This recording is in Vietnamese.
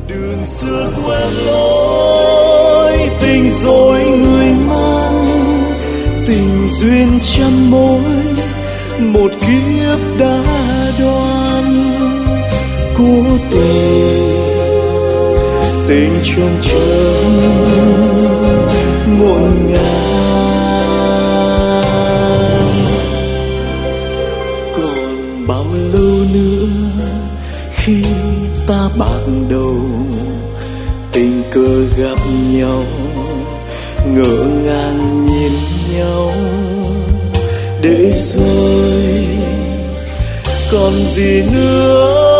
đường xưa quen lối, tình dối người mang, tình duyên trăm mối, một kiếp đã đoan. Cố tình tình trong trắng ngổn ngang. Còn bao lâu nữa khi ta bạc đầu, tình cờ gặp nhau, ngỡ ngàng nhìn nhau, để rồi còn gì nữa